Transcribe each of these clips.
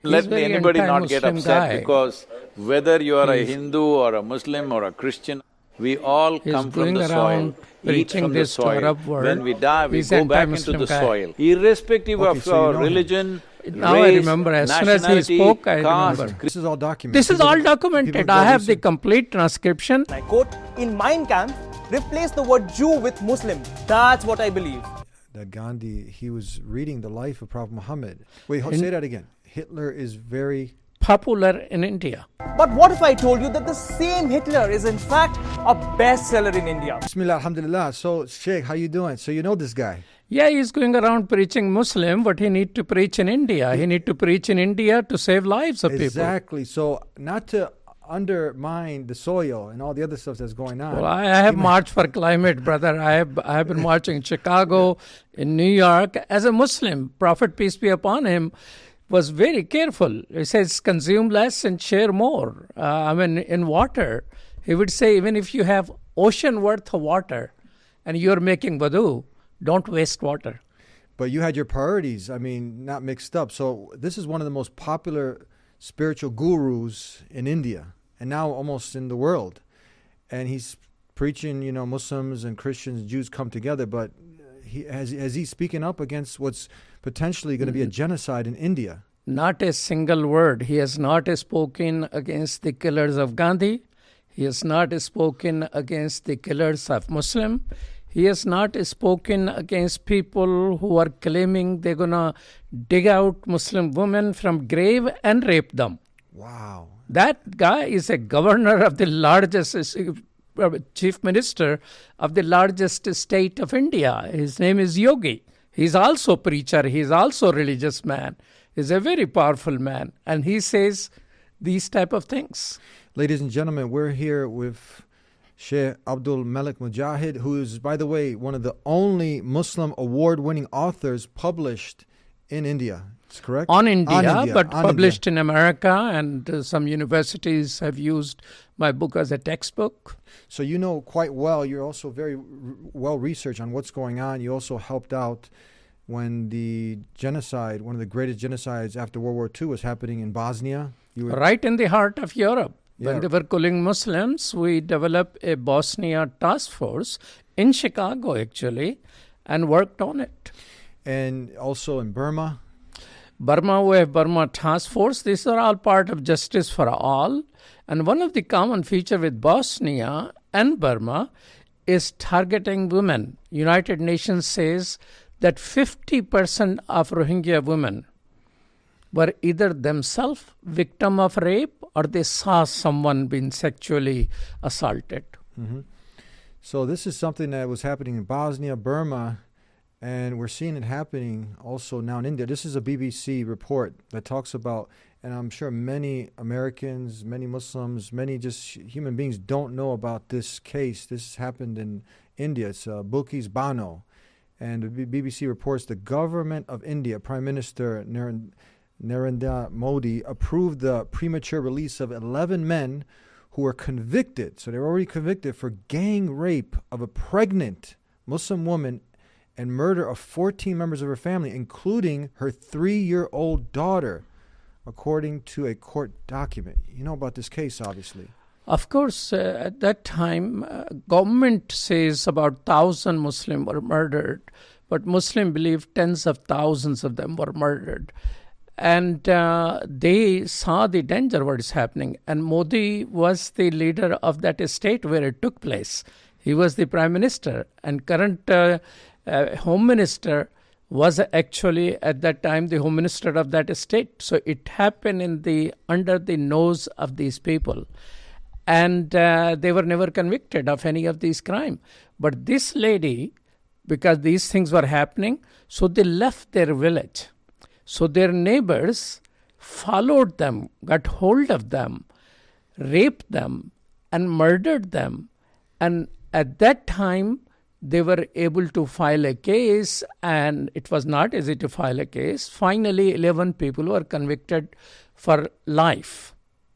Let me very anybody not get anti-Muslim upset guy. because whether you are a Hindu or a Muslim or a Christian, we all come from going the soil, around eat preaching from the this to soil. Arab world. When we die, we He's go back into anti-Muslim the guy. soil. Irrespective Okay, of so you our know him. religion, Now race, I remember, as soon as he nationality, spoke, I caste, remember. This is all documented. This is People- all people documented. go I have the research. complete transcription. I quote, in Mein Kampf, replace the word Jew with Muslim. That's what I believe. That Gandhi, he was reading the life of Prophet Muhammad. Wait, say that again. Hitler is very... Popular in India. But what if I told you that the same Hitler is in fact a bestseller in India? Bismillah, alhamdulillah. So, Sheikh, how you doing? So you know this guy? Yeah, he's going around preaching Muslim, but he need to preach in India. He need to preach in India to save lives of people. Exactly. So not to undermine the soil and all the other stuff that's going on. Well, I have marched for climate, brother. I have been marching in Chicago, in New York. As a Muslim, Prophet, peace be upon him, was very careful. He says, consume less and share more. In water, he would say, even if you have ocean worth of water and you're making wudu, don't waste water. But you had your priorities, not mixed up. So this is one of the most popular spiritual gurus in India and now almost in the world. And he's preaching, Muslims and Christians, Jews come together. But has he speaking up against what's potentially going to be a genocide in India? Not a single word. He has not spoken against the killers of Gandhi. He has not spoken against the killers of Muslim. He has not spoken against people who are claiming they're going to dig out Muslim women from grave and rape them. Wow. That guy is a governor of the largest, chief minister of the largest state of India. His name is Yogi. He's also a preacher. He's also a religious man. He's a very powerful man. And he says these type of things. Ladies and gentlemen, we're here with Sheikh Abdul Malik Mujahid, who is, by the way, one of the only Muslim award-winning authors published in India. It's correct? On India, but on published India. in America, and some universities have used my book as a textbook. So you know quite well, you're also very well researched on what's going on. You also helped out when the genocide, one of the greatest genocides after World War II was happening in Bosnia. You were, Right in the heart of Europe. Yeah. When they were killing Muslims, we developed a Bosnia task force in Chicago, actually, and worked on it. and also in Burma. Burma, we have Burma Task Force. These are all part of Justice for All. And one of the common feature with Bosnia and Burma is targeting women. United Nations says that 50% of Rohingya women were either themselves victim of rape or they saw someone being sexually assaulted. Mm-hmm. So this is something that was happening in Bosnia, Burma, and we're seeing it happening also now in India. This is a BBC report that talks about, and I'm sure many Americans, many Muslims, many just human beings don't know about this case. This happened in India. It's Bilkis Bano. And the BBC reports the government of India, Prime Minister Narendra Modi, approved the premature release of 11 men who were convicted. So they were already convicted for gang rape of a pregnant Muslim woman and murder of 14 members of her family, including her 3-year-old daughter, according to a court document. You know about this case, obviously. Of course, at that time, government says about 1,000 Muslims were murdered, but Muslims believe tens of thousands of them were murdered. And they saw the danger what is happening. And Modi was the leader of that state where it took place. He was the prime minister. And current home minister was actually at that time the home minister of that state. So it happened under the nose of these people. And they were never convicted of any of these crimes. But this lady, because these things were happening, so they left their village. So their neighbors followed them, got hold of them, raped them, and murdered them. And at that time, they were able to file a case, and it was not easy to file a case. Finally, 11 people were convicted for life.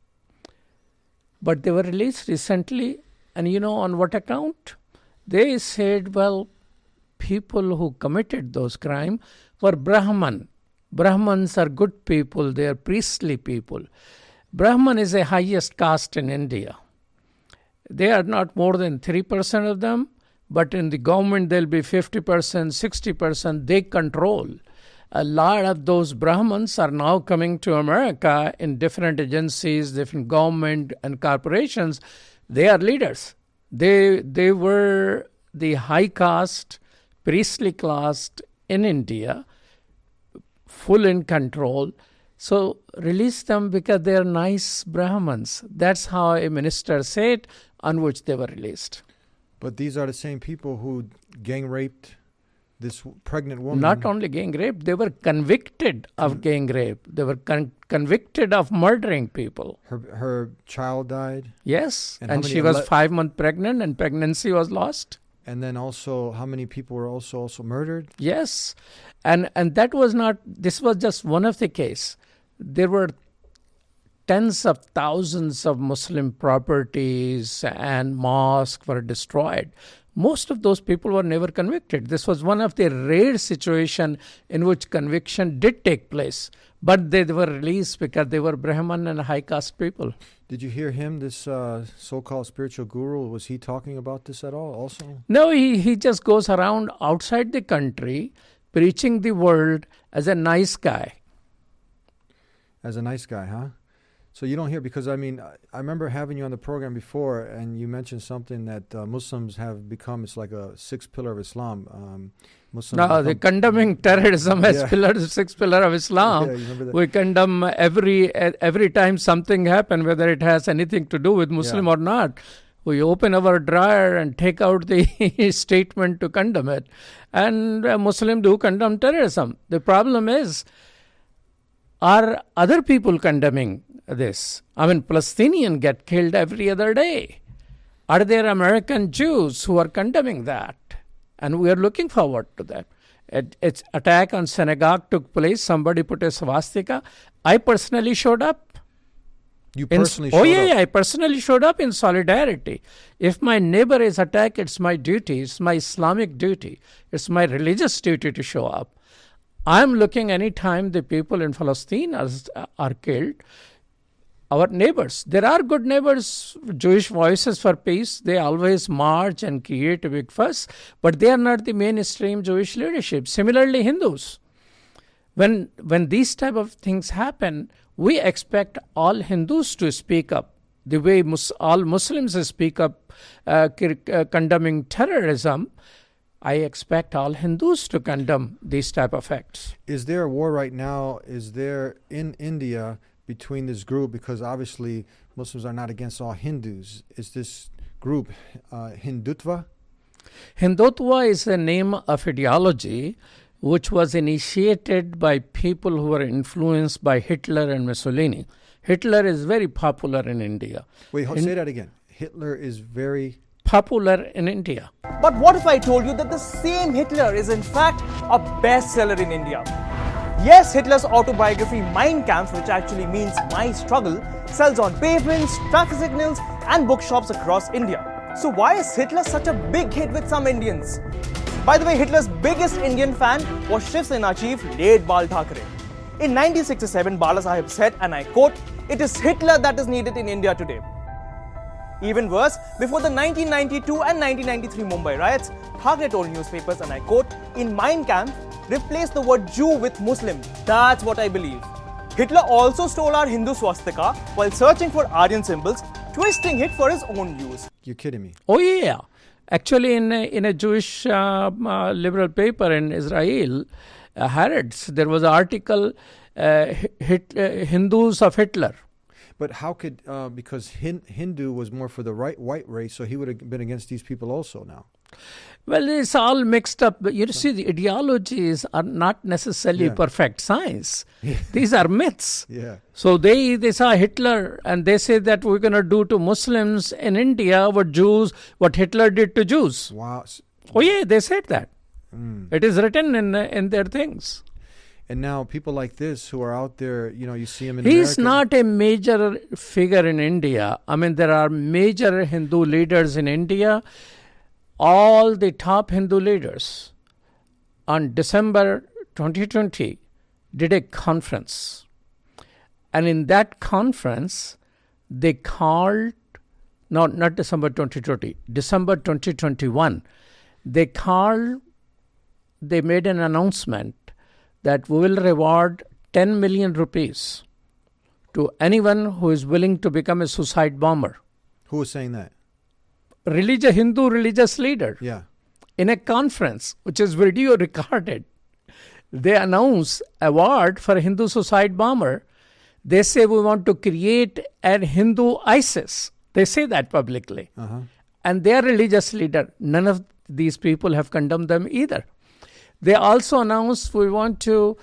But they were released recently, and you know on what account? They said, well, people who committed those crimes were Brahman. Brahmins are good people, they are priestly people. Brahman is the highest caste in India. They are not more than 3% of them, but in the government there'll be 50%, 60%. They control. A lot of those Brahmins are now coming to America in different agencies, different government and corporations. They are leaders. They were the high caste, priestly class in India, full in control. So release them because they are nice Brahmins. That's how a minister said, on which they were released. But these are the same people who gang raped this pregnant woman. Not only gang rape, they were convicted of gang rape. They were convicted of murdering people. Her child died? Yes, and she was 5 months pregnant and pregnancy was lost. And then also, how many people were also murdered? Yes, and that was not, this was just one of the case. There were tens of thousands of Muslim properties and mosques were destroyed. Most of those people were never convicted. This was one of the rare situations in which conviction did take place. But they were released because they were Brahman and high caste people. Did you hear him, this so-called spiritual guru? Was he talking about this at all also? No, he just goes around outside the country preaching the world as a nice guy. As a nice guy, huh? So you don't hear, because I mean, I remember having you on the program before, and you mentioned something that Muslims have become, it's like a sixth pillar of Islam. No, they're condemning terrorism as sixth pillar of Islam. Yeah, you remember that? We condemn every time something happens, whether it has anything to do with Muslim or not. We open our drawer and take out the statement to condemn it. And Muslims do condemn terrorism. The problem is, are other people condemning this? I mean, Palestinians get killed every other day. Are there American Jews who are condemning that? And we are looking forward to that. Its attack on synagogue took place. Somebody put a swastika. I personally showed up. You personally showed up? Yeah, I personally showed up in solidarity. If my neighbor is attacked, it's my duty. It's my Islamic duty. It's my religious duty to show up. I'm looking anytime the people in Palestine are killed. Our neighbors, there are good neighbors, Jewish Voices for Peace. They always march and create a big fuss, but they are not the mainstream Jewish leadership. Similarly, Hindus. When these type of things happen, we expect all Hindus to speak up the way all Muslims speak up condemning terrorism. I expect all Hindus to condemn these type of acts. Is there a war right now? Is there in India between this group? Because obviously Muslims are not against all Hindus. Is this group Hindutva? Hindutva is a name of ideology which was initiated by people who were influenced by Hitler and Mussolini. Hitler is very popular in India. Wait, say that again. Hitler is very popular in India. But what if I told you that the same Hitler is in fact a bestseller in India? Yes, Hitler's autobiography Mein Kampf, which actually means My Struggle, sells on pavements, traffic signals and bookshops across India. So why is Hitler such a big hit with some Indians? By the way, Hitler's biggest Indian fan was Shiv Sena chief late Bal Thackeray. In 1967, Bala Sahib said, and I quote, "It is Hitler that is needed in India today." Even worse, before the 1992 and 1993 Mumbai riots, Thackeray told newspapers, and I quote, "In Mein Kampf, replace the word Jew with Muslim. That's what I believe." Hitler also stole our Hindu swastika while searching for Aryan symbols, twisting it for his own use. You're kidding me. Oh yeah. Actually, in a Jewish liberal paper in Israel, Haaretz, there was an article, Hindus of Hitler. But how could, because Hindu was more for the white race, so he would have been against these people also now. Well, it's all mixed up. You see, the ideologies are not necessarily perfect science. These are myths. Yeah. So they saw Hitler and they say that we're going to do to Muslims in India what Hitler did to Jews. Wow. Oh yeah, they said that. It is written in their things. And now people like this who are out there, you see him in He's America. not a major figure in India. I mean, there are major Hindu leaders in India. All the top Hindu leaders on December 2020 did a conference. And in that conference, they called, no, not December 2020, December 2021, they made an announcement that we will reward 10 million rupees to anyone who is willing to become a suicide bomber. Who was saying that? Hindu religious leader. Yeah. In a conference, which is video recorded, they announce award for a Hindu suicide bomber. They say we want to create a Hindu ISIS. They say that publicly. Uh-huh. And their religious leader, none of these people have condemned them either. They also announced we want to,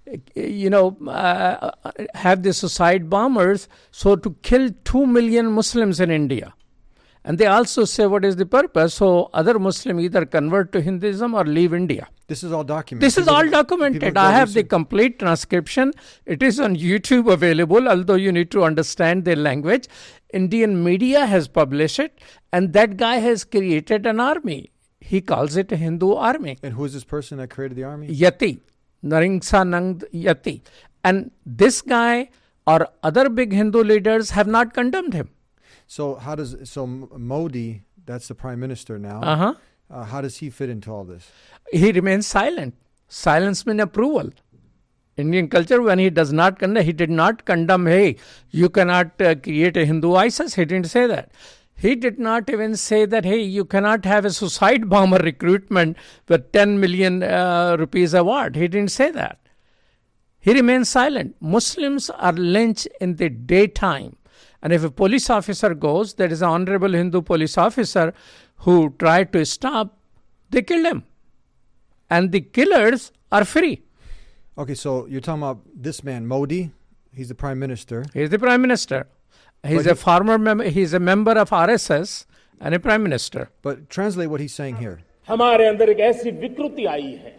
have the suicide bombers so to kill 2 million Muslims in India. And they also say what is the purpose, so other Muslims either convert to Hinduism or leave India. This is all documented. This is all documented. I have the complete transcription. It is on YouTube available, although you need to understand their language. Indian media has published it, and that guy has created an army. He calls it a Hindu army. And who is this person that created the army? Yati, Naringsanand Yati. And this guy or other big Hindu leaders have not condemned him. So Modi, that's the prime minister now. Uh-huh. How does he fit into all this? He remains silent. Silence means approval. Indian culture, when he does not condemn, he did not condemn, hey, you cannot create a Hindu ISIS. He didn't say that. He did not even say that, hey, you cannot have a suicide bomber recruitment with 10 million rupees award. He didn't say that. He remains silent. Muslims are lynched in the daytime. And if a police officer goes, there is an honorable Hindu police officer who tried to stop, they killed him. And the killers are free. Okay, so you're talking about this man, Modi. He's the prime minister. He's the prime minister. He's a former member. He's a member of RSS and a prime minister. But translate what he's saying here. हमारे अंदर एक ऐसी विकृति आई है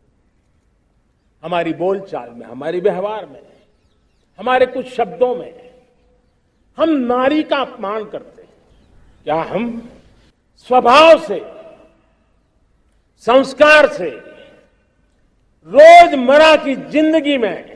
हमारी बोलचाल में, हमारे व्यवहार में, हमारे कुछ शब्दों में हम नारी का अपमान करते हैं. क्या हम स्वभाव से, संस्कार से, रोजमर्रा की जिंदगी में.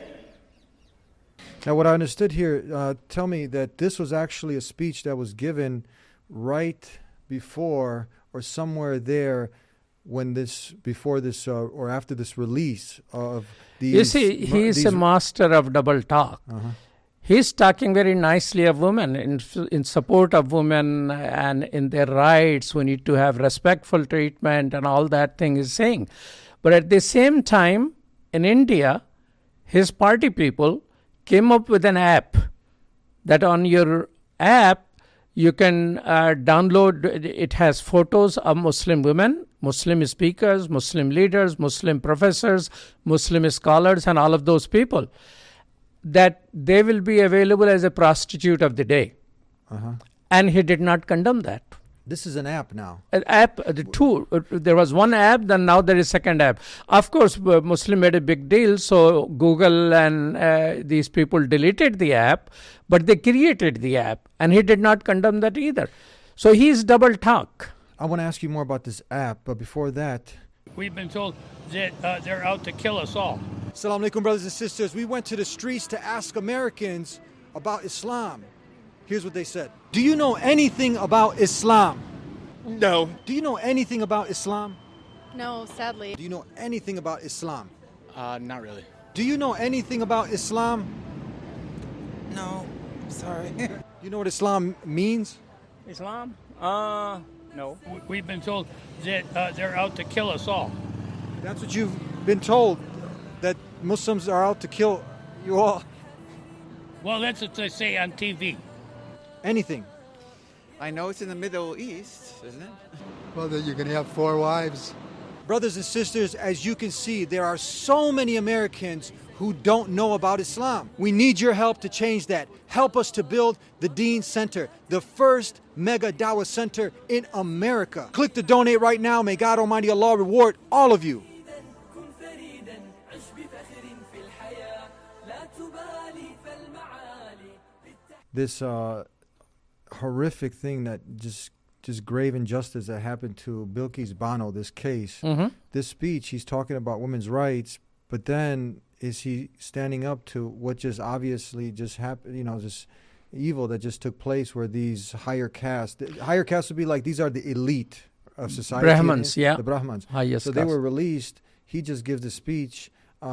Now, what I understood here, tell me that this was actually a speech that was given right before or somewhere there before this or after this release of these. You see, he's a master of double talk. Uh-huh. He's talking very nicely of women, in support of women and in their rights. We need to have respectful treatment and all that thing he's saying. But at the same time, in India, his party people came up with an app that on your app you can download. It has photos of Muslim women, Muslim speakers, Muslim leaders, Muslim professors, Muslim scholars, and all of those people, that they will be available as a prostitute of the day. Uh-huh. And he did not condemn that. This is an app now. An app, there was one app, then now there is second app. Of course, Muslim made a big deal, so Google and these people deleted the app, but they created the app, and he did not condemn that either. So he's double talk. I want to ask you more about this app, but before that... We've been told that they're out to kill us all. Assalamu alaikum, brothers and sisters. We went to the streets to ask Americans about Islam. Here's what they said. Do you know anything about Islam? No. Do you know anything about Islam? No, sadly. Do you know anything about Islam? Not really. Do you know anything about Islam? No. Sorry. You know what Islam means? Islam? No. We've been told that they're out to kill us all. That's what you've been told, that Muslims are out to kill you all. Well, that's what they say on TV. Anything. I know it's in the Middle East, isn't it? Well, that you can have 4 wives. Brothers and sisters, as you can see, there are so many Americans who don't know about Islam. We need your help to change that. Help us to build the Deen Center, the first mega dawah center in America. Click to donate right now. May God Almighty Allah reward all of you. This horrific thing that just grave injustice that happened to Bilkis Bano, this case, this speech, he's talking about women's rights, but then is he standing up to what just obviously just happened? This evil that just took place, where these higher castes would be like, these are the elite of society. Brahmins, the Brahmins. Highest so they caste. were released. He just gives a speech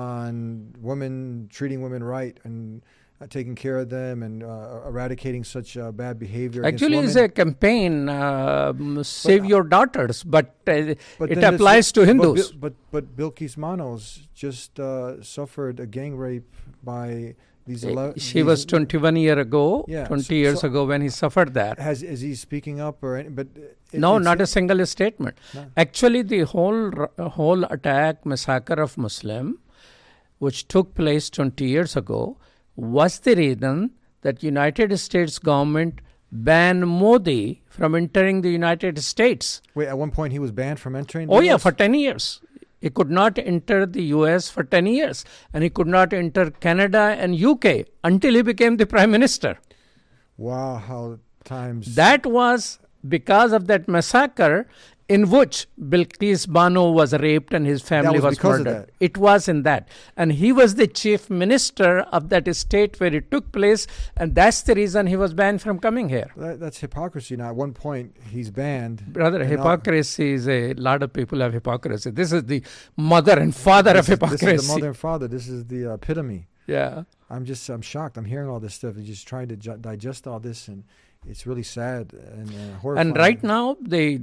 on women, treating women right, and taking care of them, and eradicating such bad behavior. Actually, against it's women. a campaign, save your daughters, but it then applies to Hindus. But Bilqis Manos just suffered a gang rape by these. She was 21 years ago, Yeah, 20 years ago when he suffered that. Is he speaking up or any? But No, not a single statement. No. Actually, the whole attack, massacre of Muslim, which took place 20 years ago, was the reason that United States government banned Modi from entering the United States. Wait, at one point he was banned from entering the Oh yeah, US? for 10 years. He could not enter the US for 10 years. And he could not enter Canada and UK until he became the Prime Minister. Wow, how times... That was because of that massacre in which Bilqis Bano was raped and his family was was because of murdered. that. It was in that. And he was the chief minister of that state where it took place. And that's the reason he was banned from coming here. That's hypocrisy. Now, at one point, he's banned. Brother, and now- hypocrisy is a lot of people have hypocrisy. This is the mother and father of hypocrisy. This is the mother and father. This is the epitome. Yeah. I'm shocked. I'm hearing all this stuff and just trying to digest all this, and it's really sad and horrifying. And right now,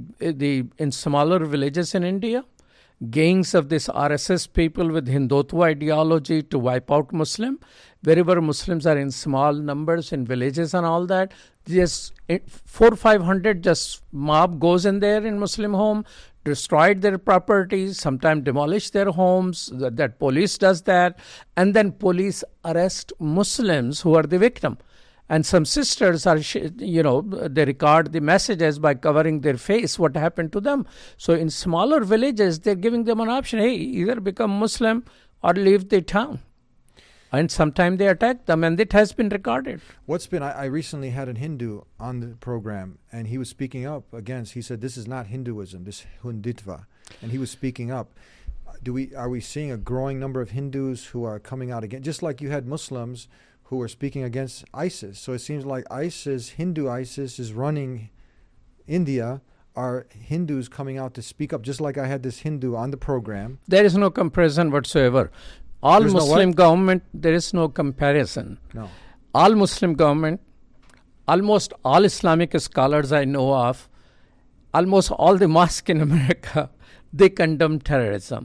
in smaller villages in India, gangs of this RSS people with Hindutva ideology to wipe out Muslim, wherever Muslims are in small numbers in villages and all that, just 400-500 just mob goes in there in Muslim home, destroyed their properties, sometimes demolish their homes, that police does that, and then police arrest Muslims who are the victim. And some sisters are, they record the messages by covering their face, what happened to them. So in smaller villages, they're giving them an option. Hey, either become Muslim or leave the town. And sometimes they attack them, and it has been recorded. I recently had a Hindu on the program, and he was speaking up against, he said, this is not Hinduism, this Hindutva. And he was speaking up. Are we seeing a growing number of Hindus who are coming out again? Just like you had Muslims who were speaking against ISIS. So it seems like Hindu ISIS is running India. Are Hindus coming out to speak up? Just like I had this Hindu on the program. There is no comparison whatsoever. All There's no Muslim what? government, there is no comparison. No. All Muslim government, almost all Islamic scholars I know of, almost all the mosques in America, they condemn terrorism.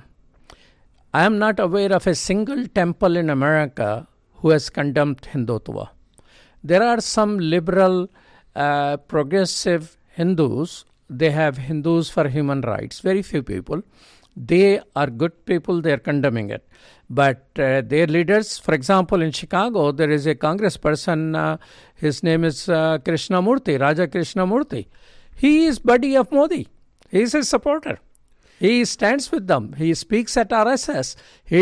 I am not aware of a single temple in America who has condemned Hindutva. There are some liberal, progressive Hindus. They have Hindus for human rights. Very few people. They are good people. They are condemning it. But their leaders, for example, in Chicago, there is a congressperson. His name is Krishnamurthy, Raja Krishnamurthy. He is buddy of Modi. He is his supporter. He stands with them. He speaks at RSS.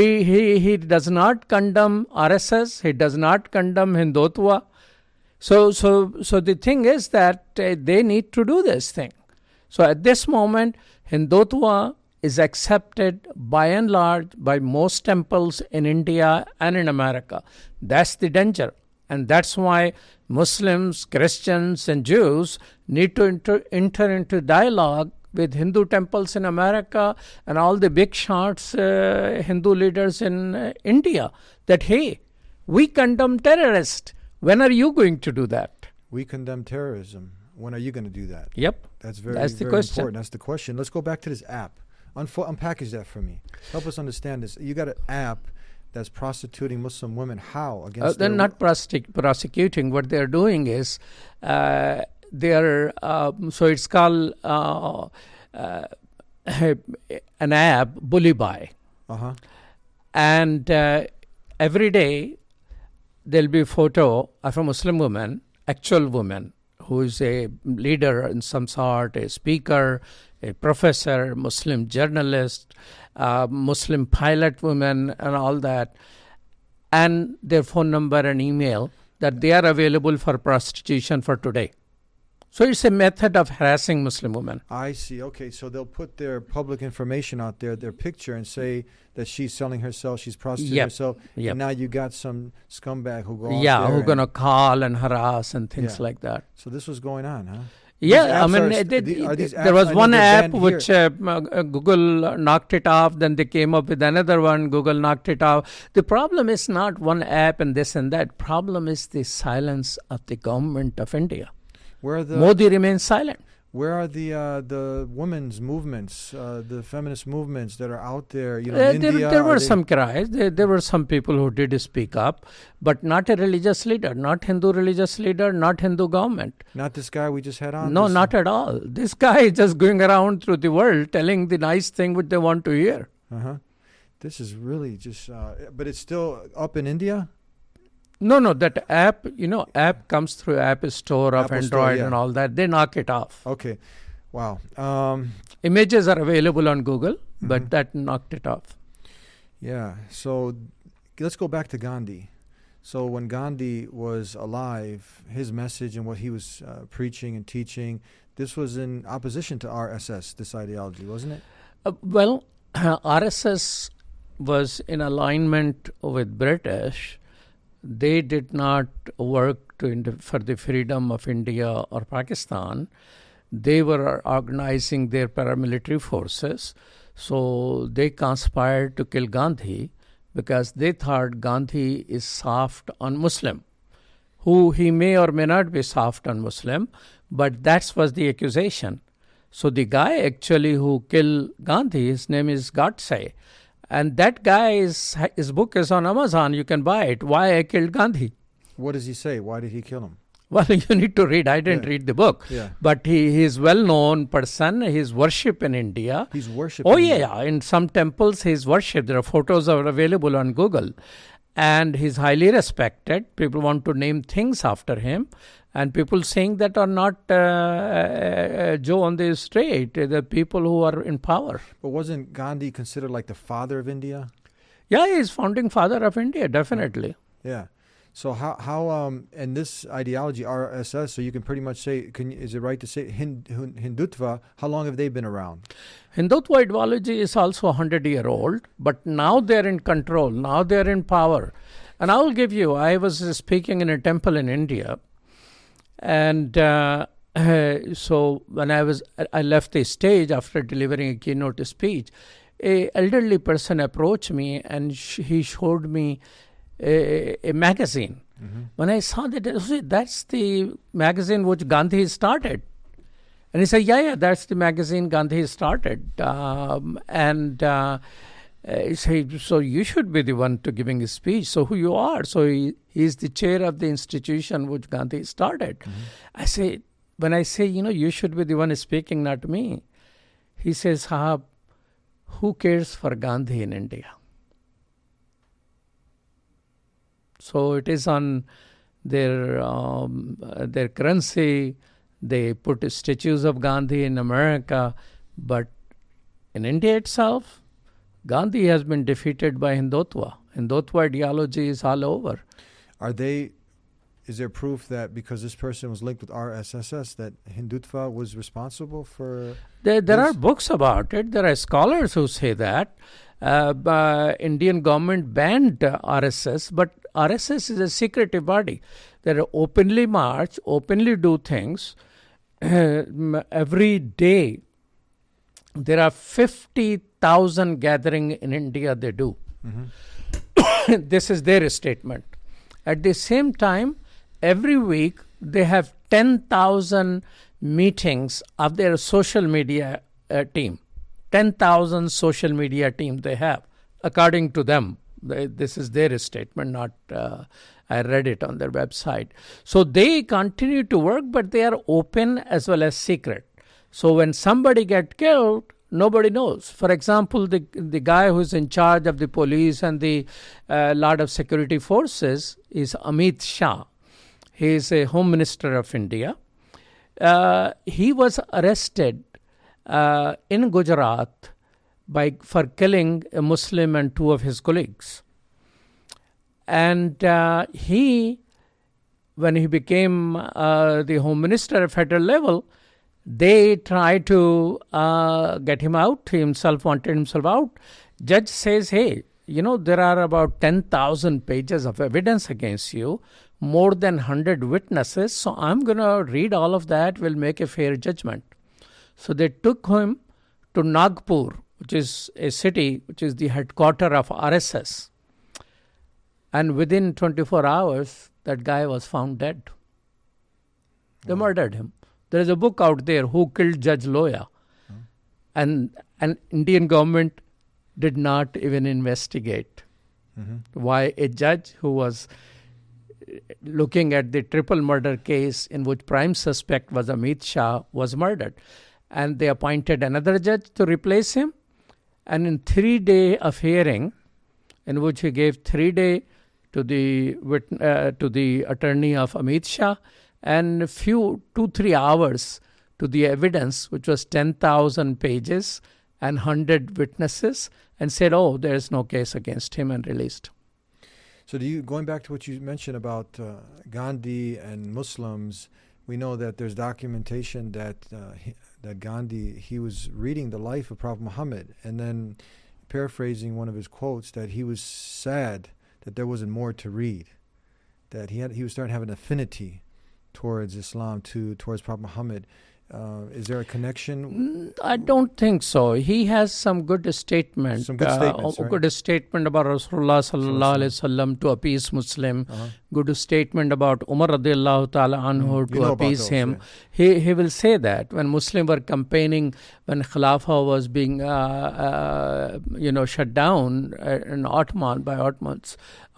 He does not condemn RSS. He does not condemn Hindutva. So the thing is that they need to do this thing. So at this moment, Hindutva is accepted by and large by most temples in India and in America. That's the danger. And that's why Muslims, Christians, and Jews need to enter into dialogue with Hindu temples in America and all the big shots Hindu leaders in India that, hey, we condemn terrorists. When are you going to do that? We condemn terrorism. When are you going to do that? Yep. That's the very question. important. That's the question. Let's go back to this app. Unpackage that for me. Help us understand this. You got an app that's prostituting Muslim women. How? Against they're their not prosecuting. What they're doing is so it's called an app, Bully Buy. Uh-huh. And every day there'll be a photo of a Muslim woman, actual woman, who is a leader in some sort, a speaker, a professor, Muslim journalist, Muslim pilot woman, and all that, and their phone number and email that they are available for prostitution for today. So it's a method of harassing Muslim women. I see. Okay, so they'll put their public information out there, their picture, and say that she's selling herself, she's prostituting Yep. herself. Yep. And now you got some scumbag who go out Yeah, there who and- going to call and harass and things Yeah. like that. So this was going on, huh? Yeah, I apps mean, are these there apps- was I know one they're app banned which Google knocked it off, then they came up with another one, Google knocked it off. The problem is not one app and this and that. Problem is the silence of the government of India. Where are the Modi remains silent. Where are the women's movements, the feminist movements that are out there? You know, in There, India, there are were they- some cries. There were some people who did speak up, but not a religious leader, not Hindu religious leader, not Hindu government. Not this guy we just had on. No, this- not at all. This guy is just going around through the world telling the nice thing which they want to hear. Uh-huh. This is really just, but it's still up in India. No, that app, app comes through App Store of Apple Store, Android yeah. and all that. They knock it off. Okay, wow. Images are available on Google, Mm-hmm. but that knocked it off. Yeah. So let's go back to Gandhi. So when Gandhi was alive, his message and what he was preaching and teaching, this was in opposition to RSS, this ideology, wasn't it? Well, RSS was in alignment with British. They did not work for the freedom of India or Pakistan. They were organizing their paramilitary forces. So they conspired to kill Gandhi because they thought Gandhi is soft on Muslim, who he may or may not be soft on Muslim, but that was the accusation. So the guy actually who killed Gandhi, his name is Godse. And that guy, his book is on Amazon. You can buy it. Why I Killed Gandhi. What does he say? Why did he kill him? Well, you need to read. I didn't read the book. Yeah. But he is well-known person. He's worshipped in India. He's worshipped. Oh, in yeah, India. yeah. In some temples, he's worshipped. There are photos are available on Google. And he's highly respected. People want to name things after him. And people saying that are not Joe on the street, the people who are in power. But wasn't Gandhi considered like the father of India? Yeah, he's founding father of India, definitely. Yeah. So how and this ideology RSS, so you can pretty much say, is it right to say Hindutva? How long have they been around? Hindutva ideology is also 100-year-old, but now they're in control. Now they're in power. And I will give you, I was speaking in a temple in India, and so when I left the stage after delivering a keynote speech, a elderly person approached me and he showed me a magazine. Mm-hmm. When I saw that, that's the magazine which Gandhi started. And he said, yeah, that's the magazine Gandhi started. He said, so you should be the one to giving a speech. So who you are? So he's the chair of the institution which Gandhi started. Mm-hmm. When I say, you should be the one speaking, not me. He says, Sahab, who cares for Gandhi in India? So it is on their currency. They put statues of Gandhi in America, but in India itself, Gandhi has been defeated by Hindutva. Hindutva ideology is all over. Is there proof that because this person was linked with RSS that Hindutva was responsible for? There are books about it. There are scholars who say that. Indian government banned RSS, but RSS is a secretive body. They openly march, openly do things. Every day, there are 50,000 gatherings in India they do. Mm-hmm. This is their statement. At the same time, every week, they have 10,000 meetings of their social media team. 10,000 social media team they have, according to them. This is their statement, not I read it on their website. So they continue to work, but they are open as well as secret. So when somebody gets killed, nobody knows. For example, the guy who's in charge of the police and the lot of security forces is Amit Shah. He is a Home Minister of India. He was arrested in Gujarat for killing a Muslim and two of his colleagues. And he when he became the Home Minister at federal level, they tried to get him out. He himself wanted himself out. Judge says, hey, there are about 10,000 pages of evidence against you, more than 100 witnesses, so I'm going to read all of that, we'll make a fair judgment. So they took him to Nagpur, which is a city which is the headquarters of RSS. And within 24 hours, that guy was found dead. They murdered him. There is a book out there, Who Killed Judge Loya? And Indian government did not even investigate why a judge who was looking at the triple murder case in which prime suspect was Amit Shah was murdered. And they appointed another judge to replace him. And in 3 days of hearing, in which he gave 3 days to the attorney of Amit Shah, and 2-3 hours to the evidence, which was 10,000 pages and 100 witnesses, and said, oh, there is no case against him, and released. So going back to what you mentioned about Gandhi and Muslims, we know that there's documentation that Gandhi, he was reading the life of Prophet Muhammad, and then paraphrasing one of his quotes, that he was sad that there wasn't more to read, that he was starting to have an affinity towards Islam, towards Prophet Muhammad. Is there a connection? I don't think so. He has some good statement. Some good statements, right? Good statement about Rasulullah sallallahu alaihi wasallam to appease Muslim. Good statement about Umar radiallahu ta'ala anhu to appease him. Yeah. He will say that when Muslims were campaigning, when Khilafah was being shut down in by Ottomans,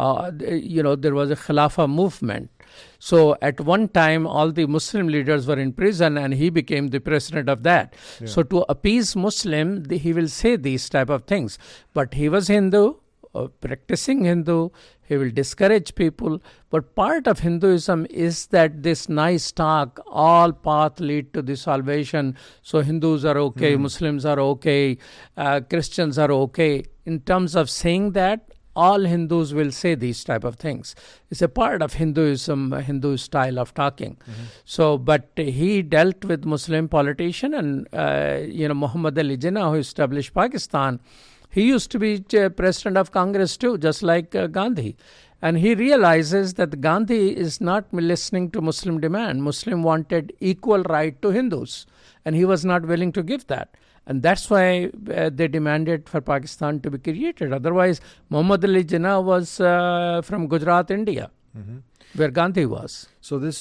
there was a Khilafah movement. So at one time, all the Muslim leaders were in prison, and he became the president of that. Yeah. So to appease Muslim, he will say these type of things. But he was Hindu, practicing Hindu. He will discourage people. But part of Hinduism is that this nice talk, all paths lead to the salvation. So Hindus are okay, Muslims are okay, Christians are okay. In terms of saying that, all Hindus will say these type of things. It's a part of Hinduism, Hindu style of talking. So, but he dealt with Muslim politician, and Muhammad Ali Jinnah, who established Pakistan, he used to be president of Congress too, just like Gandhi. And he realizes that Gandhi is not listening to Muslim demand. Muslim wanted equal right to Hindus, and he was not willing to give that. And that's why they demanded for Pakistan to be created. Otherwise, Muhammad Ali Jinnah was from Gujarat, India, where Gandhi was. So this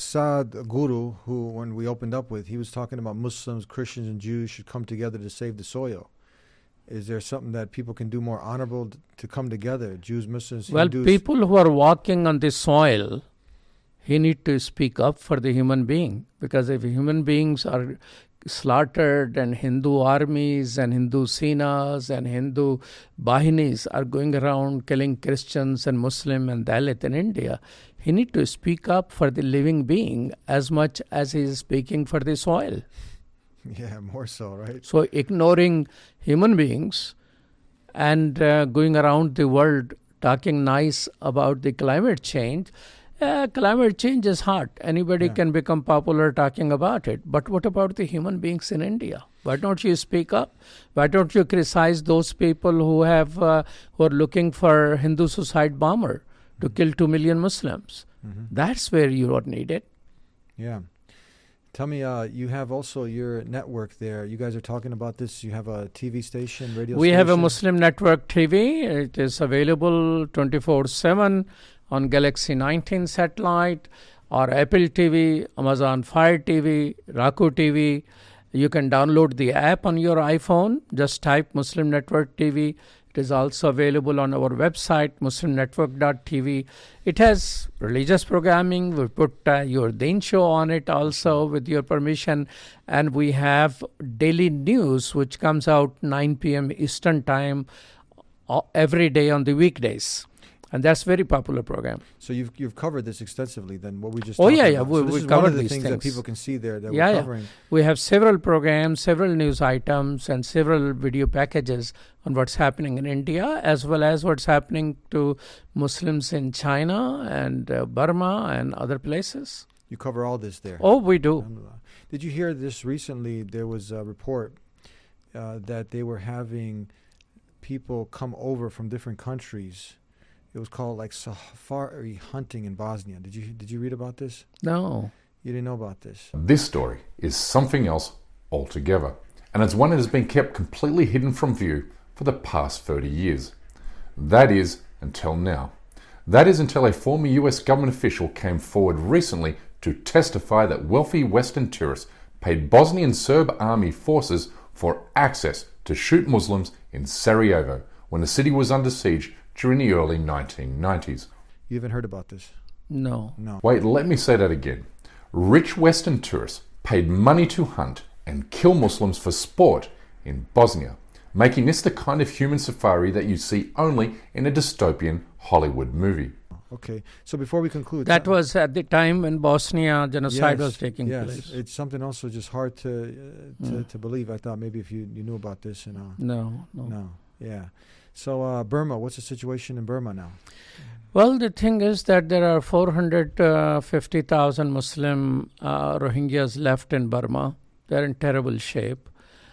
Saad Guru, who when we opened up with, he was talking about Muslims, Christians, and Jews should come together to save the soil. Is there something that people can do more honorable to come together, Jews, Muslims, Hindus? Well, people who are walking on the soil, he need to speak up for the human being. Because if human beings are slaughtered, and Hindu armies and Hindu Senas and Hindu Bahinis are going around killing Christians and Muslim and Dalit in India, he need to speak up for the living being as much as he is speaking for the soil. Yeah, more so, right? So ignoring human beings and going around the world talking nice about the climate change, climate change is hard. Anybody can become popular talking about it. But what about the human beings in India? Why don't you speak up? Why don't you criticize those people who are looking for Hindu suicide bomber to kill 2 million Muslims? That's where you are needed. Yeah. Tell me, you have also your network there. You guys are talking about this. You have a TV station, radio station? We have a Muslim Network TV. It is available 24/7 on Galaxy 19 satellite or Apple TV, Amazon Fire TV, Roku TV. You can download the app on your iPhone. Just type Muslim Network TV. It is also available on our website, muslimnetwork.tv. It has religious programming. We put your Deen show on it also with your permission. And we have daily news, which comes out 9 p.m. Eastern time every day on the weekdays. And that's very popular program. So you've covered this extensively then, what we just Oh, talked yeah, about. So we this is covered one of the these things that things. people can see there that Yeah, we're yeah. covering. We have several programs, several news items, and several video packages on what's happening in India, as well as what's happening to Muslims in China and Burma and other places. You cover all this there. Oh, we do. Alhamdulillah. Did you hear this recently? There was a report that they were having people come over from different countries. It was called like safari hunting in Bosnia. Did you read about this? No. You didn't know about this? This story is something else altogether, and it's one that has been kept completely hidden from view for the past 30 years. That is, until now. That is until a former US government official came forward recently to testify that wealthy Western tourists paid Bosnian Serb army forces for access to shoot Muslims in Sarajevo when the city was under siege during the early 1990s. You haven't heard about this? No. No. Wait, let me say that again. Rich Western tourists paid money to hunt and kill Muslims for sport in Bosnia, making this the kind of human safari that you see only in a dystopian Hollywood movie. Okay. So before we conclude... That was at the time when Bosnia genocide was taking yes. place. It's something also just hard to believe. I thought maybe if you knew about this. No. Yeah. So Burma, what's the situation in Burma now? Well, the thing is that there are 450,000 Muslim Rohingyas left in Burma. They're in terrible shape.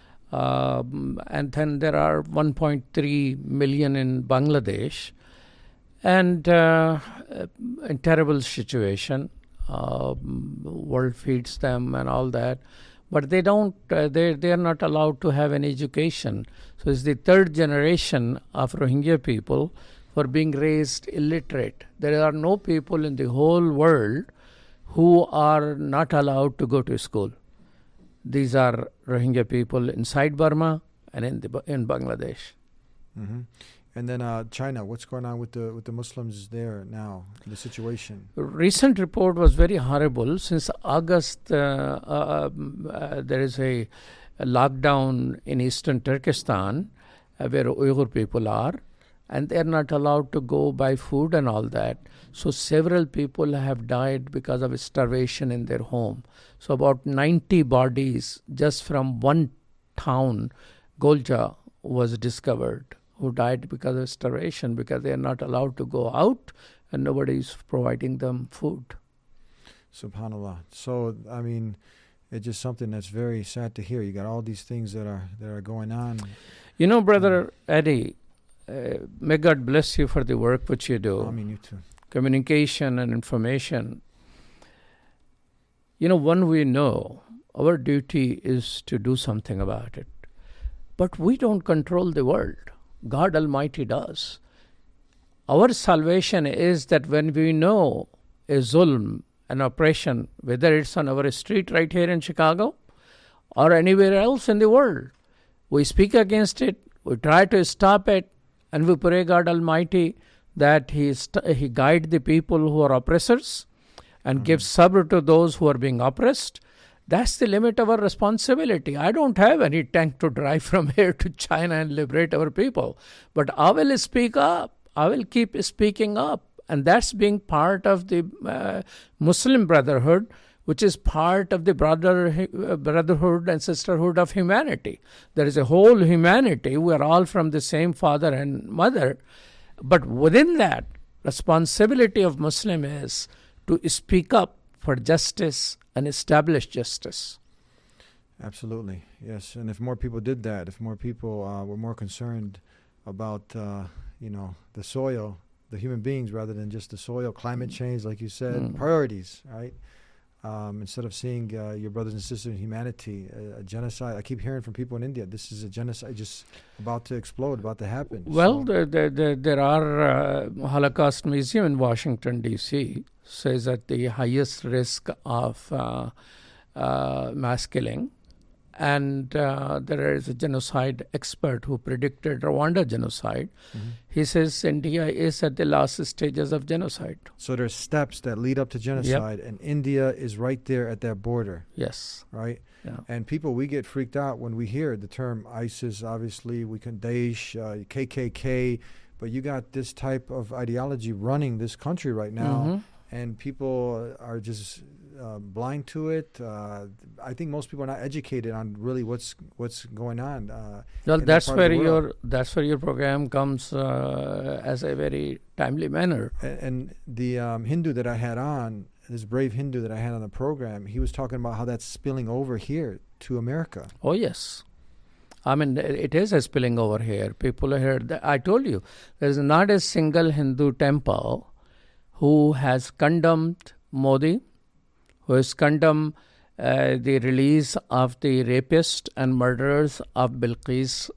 And then there are 1.3 million in Bangladesh. And in terrible situation. World feeds them and all that. But they don't. They are not allowed to have any education. So it's the third generation of Rohingya people who are being raised illiterate. There are no people in the whole world who are not allowed to go to school. These are Rohingya people inside Burma and in Bangladesh. Mm-hmm. And then China, what's going on with the Muslims there now, the situation? Recent report was very horrible. Since August, there is a lockdown in eastern Turkestan where Uyghur people are, and they're not allowed to go buy food and all that. So several people have died because of starvation in their home. So about 90 bodies just from one town, Golja, was discovered, who died because of starvation, because they are not allowed to go out and nobody is providing them food. Subhanallah. So, I mean, it's just something that's very sad to hear. You got all these things that are going on. You know, Brother Eddie, may God bless you for the work which you do. I mean, you too. Communication and information. You know, when we know, our duty is to do something about it. But we don't control the world. God Almighty does. Our salvation is that when we know a zulm, an oppression, whether it's on our street right here in Chicago or anywhere else in the world, we speak against it, we try to stop it, and we pray God Almighty that He guide the people who are oppressors and give sabr to those who are being oppressed. That's the limit of our responsibility. I don't have any tank to drive from here to China and liberate our people. But I will speak up. I will keep speaking up. And that's being part of the Muslim Brotherhood, which is part of the brotherhood and sisterhood of humanity. There is a whole humanity. We are all from the same father and mother. But within that, responsibility of Muslim is to speak up for justice and establish justice. Absolutely, yes. And if more people did that, if more people were more concerned about, the soil, the human beings rather than just the soil, climate change, like you said, priorities, right? Instead of seeing your brothers and sisters in humanity, a genocide. I keep hearing from people in India, this is a genocide just about to explode, about to happen. Well, there are Holocaust Museum in Washington, D.C. says that the highest risk of mass killing. And there is a genocide expert who predicted Rwanda genocide. Mm-hmm. He says India is at the last stages of genocide. So there's steps that lead up to genocide, and India is right there at that border. Yes. Right? Yeah. And we get freaked out when we hear the term ISIS, obviously, Daesh, KKK, But you got this type of ideology running this country right now, and people are just blind to it. I think most people are not educated on really what's going on. Well, that's where your program comes as a very timely manner. And the Hindu that I had on, this brave Hindu that I had on the program, he was talking about how that's spilling over here to America. Oh, yes. I mean, it is spilling over here. People are here. I told you, there is not a single Hindu temple who has condemned Modi, who has condemned the release of the rapist and murderers of Bilqis'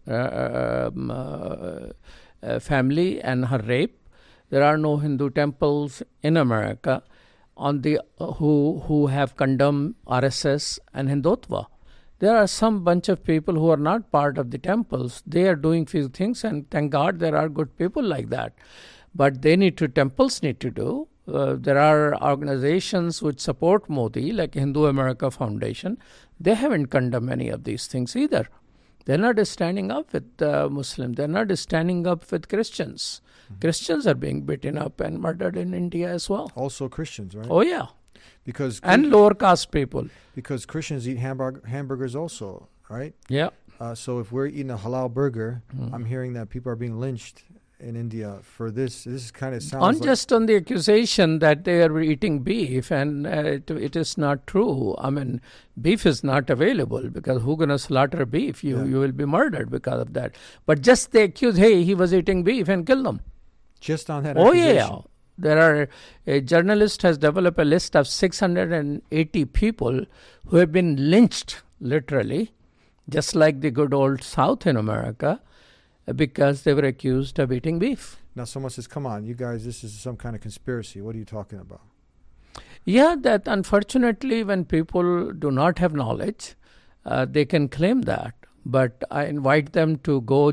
family and her rape. There are no Hindu temples in America who have condemned RSS and Hindutva. There are some bunch of people who are not part of the temples. They are doing few things, and thank God there are good people like that. But temples need to do. There are organizations which support Modi, like Hindu America Foundation. They haven't condemned any of these things either. They're not standing up with Muslims. They're not standing up with Christians. Christians are being beaten up and murdered in India as well. Also Christians, right? Oh, yeah. And lower caste people. Because Christians eat hamburgers also, right? Yeah. So if we're eating a halal burger, I'm hearing that people are being lynched in India for this. This kind of sounds just on the accusation that they are eating beef, and it is not true. I mean, beef is not available because who's going to slaughter beef? You will be murdered because of that. But just they accuse, hey, he was eating beef, and kill them. Just on that accusation. Yeah. A journalist has developed a list of 680 people who have been lynched, literally, just like the good old South in America, because they were accused of eating beef. Now someone says, come on, you guys, this is some kind of conspiracy. What are you talking about? Yeah, that unfortunately when people do not have knowledge, they can claim that. But I invite them to go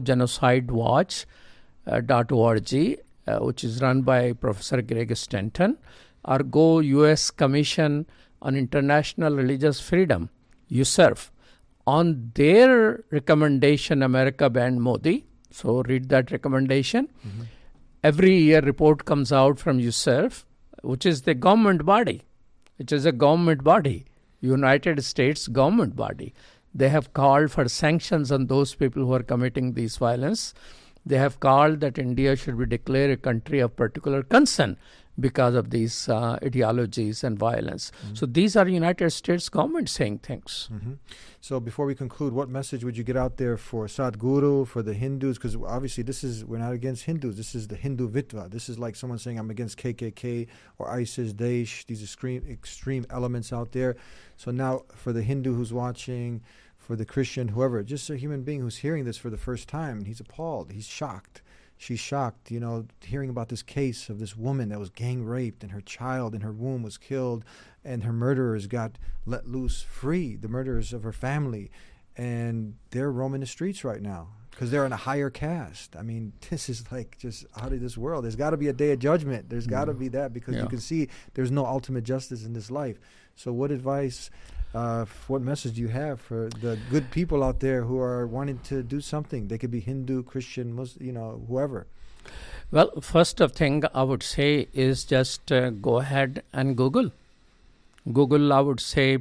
genocidewatch.org, which is run by Professor Greg Stanton, or go U.S. Commission on International Religious Freedom, USCIRF. On their recommendation, America banned Modi. So read that recommendation. Every year report comes out from USCIRF, which is the government body. It is a government body, United States government body. They have called for sanctions on those people who are committing these violence. They have called that India should be declared a country of particular concern because of these ideologies and violence. So these are United States government saying things. So before we conclude, what message would you get out there for Sadhguru, for the Hindus? Because obviously we're not against Hindus. This is the Hindu Vitva. This is like someone saying I'm against KKK or ISIS, Daesh, these extreme elements out there. So now for the Hindu who's watching, for the Christian, whoever, just a human being who's hearing this for the first time, and he's appalled, he's shocked. She's shocked, hearing about this case of this woman that was gang raped and her child in her womb was killed and her murderers got let loose free, the murderers of her family. And they're roaming the streets right now because they're in a higher caste. I mean, this is like just out of this world. There's got to be a day of judgment. There's got to be that because you can see there's no ultimate justice in this life. So what advice, what message do you have for the good people out there who are wanting to do something? They could be Hindu, Christian, Muslim, whoever. Well, first thing I would say is just go ahead and Google. Google, I would say,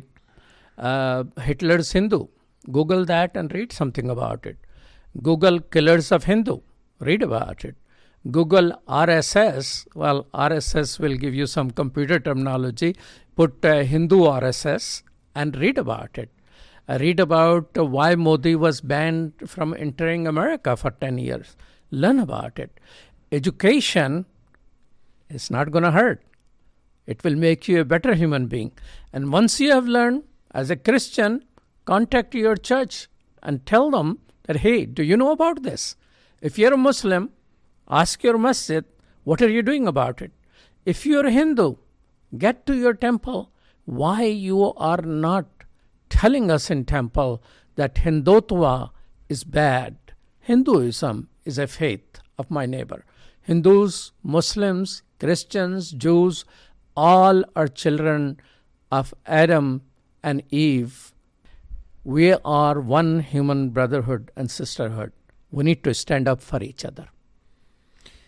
Hitler's Hindu. Google that and read something about it. Google killers of Hindu. Read about it. Google RSS. Well, RSS will give you some computer terminology. Put Hindu RSS and read about it. Read about why Modi was banned from entering America for 10 years. Learn about it. Education is not going to hurt. It will make you a better human being. And once you have learned, as a Christian, contact your church and tell them that, hey, do you know about this? If you're a Muslim, ask your masjid, what are you doing about it? If you're a Hindu, get to your temple. Why you are not telling us in temple that Hindutva is bad? Hinduism is a faith of my neighbor. Hindus, Muslims, Christians, Jews, all are children of Adam and Eve. We are one human brotherhood and sisterhood. We need to stand up for each other.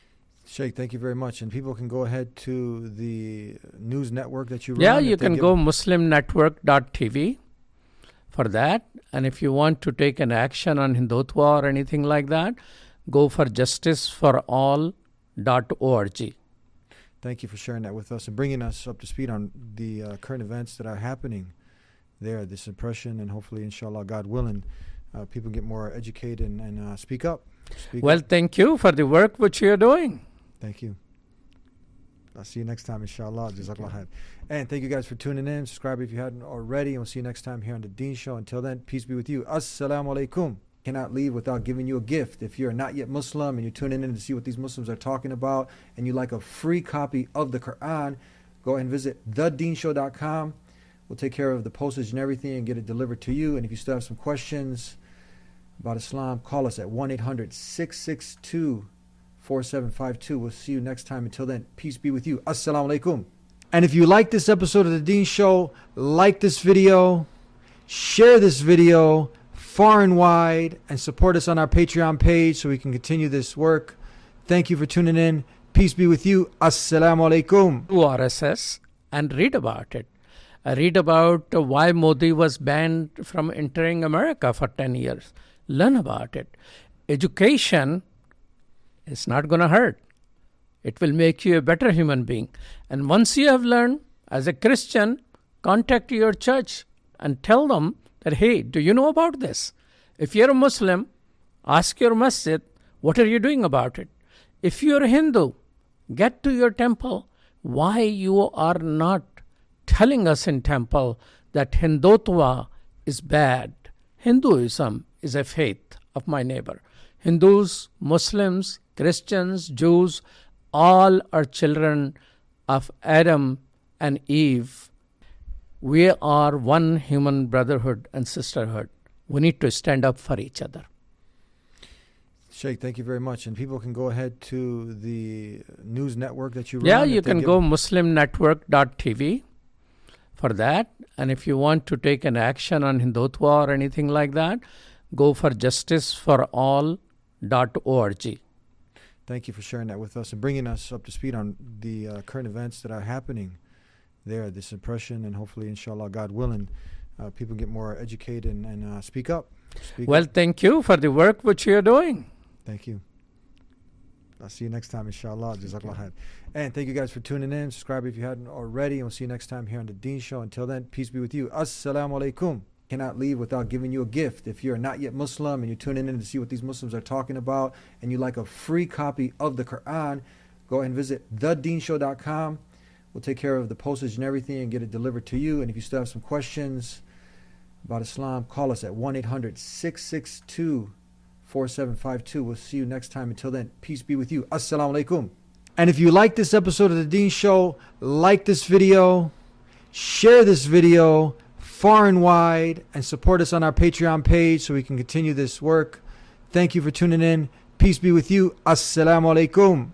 Sheikh, thank you very much. And people can go ahead to the news network that you run. Yeah, you can go muslimnetwork.tv for that. And if you want to take an action on Hindutva or anything like that, go for justiceforall.org. Thank you for sharing that with us and bringing us up to speed on the current events that are happening there, this impression, and hopefully, inshallah, God willing, people get more educated and speak up. Well, thank you for the work which you're doing. Thank you. I'll see you next time, inshallah. Jazakallah khair. And thank you guys for tuning in. Subscribe if you hadn't already. And we'll see you next time here on The Deen Show. Until then, peace be with you. Assalamu alaikum. Cannot leave without giving you a gift. If you're not yet Muslim and you're tuning in to see what these Muslims are talking about and you like a free copy of the Quran, go ahead and visit thedeenshow.com. We'll take care of the postage and everything and get it delivered to you. And if you still have some questions about Islam, call us at 1-800-662-4752. We'll see you next time. Until then, peace be with you. Assalamu alaikum. And if you like this episode of The Deen Show, like this video, share this video far and wide, and support us on our Patreon page so we can continue this work. Thank you for tuning in. Peace be with you. Assalamu alaikum. To RSS and read about it. Read about why Modi was banned from entering America for 10 years. Learn about it. Education is not going to hurt. It will make you a better human being. And once you have learned, as a Christian, contact your church and tell them that, hey, do you know about this? If you're a Muslim, ask your masjid, what are you doing about it? If you're a Hindu, get to your temple. Why you are not telling us in temple that Hindutva is bad? Hinduism is a faith of my neighbor. Hindus, Muslims, Christians, Jews, all are children of Adam and Eve. We are one human brotherhood and sisterhood. We need to stand up for each other. Sheikh, thank you very much. And people can go ahead to the news network that you run. Yeah, you can go muslimnetwork.tv for that. And if you want to take an action on Hindutva or anything like that, go for justiceforall.org. Thank you for sharing that with us and bringing us up to speed on the current events that are happening there, this impression, and hopefully, inshallah, God willing, people get more educated and speak up. Thank you for the work which you're doing. Thank you. I'll see you next time, inshallah. Jazakallah khair. And thank you guys for tuning in. Subscribe if you hadn't already. And we'll see you next time here on The Deen Show. Until then, peace be with you. Assalamu alaikum. Cannot leave without giving you a gift. If you're not yet Muslim and you're tuning in to see what these Muslims are talking about and you like a free copy of the Quran, go ahead and visit thedeenshow.com. We'll take care of the postage and everything and get it delivered to you. And if you still have some questions about Islam, call us at 1-800-662-4752. We'll see you next time. Until then, peace be with you. Assalamu alaikum. And if you like this episode of The Deen Show, like this video, share this video far and wide, and support us on our Patreon page so we can continue this work. Thank you for tuning in. Peace be with you. Assalamu alaikum.